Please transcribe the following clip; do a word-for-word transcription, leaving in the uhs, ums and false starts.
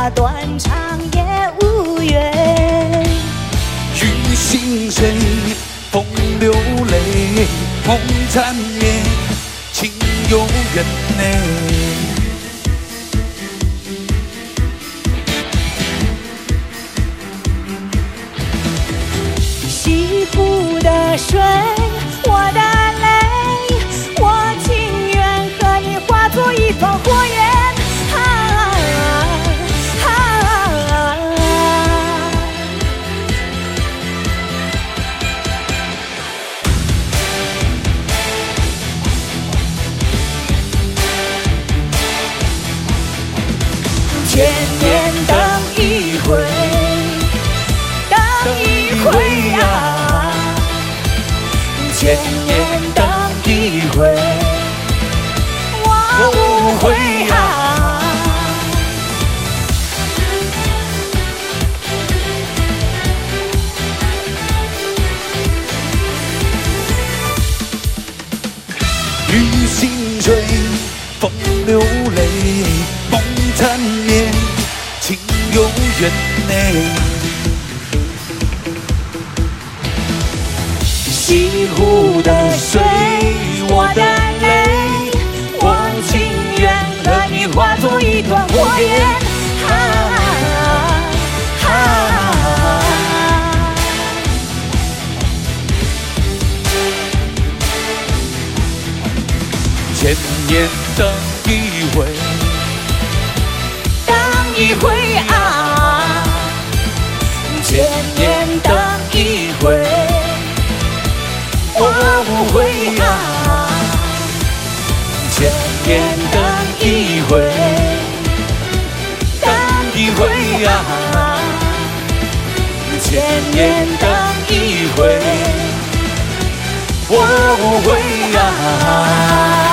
话断肠也无缘。 雨心碎，风流泪，梦缠绵，情有缘呢。 西湖的水，我的泪，我情愿和你化作一团火焰。啊啊啊、千年等一回。 千年等一回，我无悔啊！ 雨心碎，风流泪，梦缠绵，情有缘呢。 西湖的水，我的泪，我情愿和你化作一团火焰。啊啊千年等一回， 等一回啊！千年等一回。 我无悔啊！千年等一回，等一回啊！千年等一回，我无悔啊！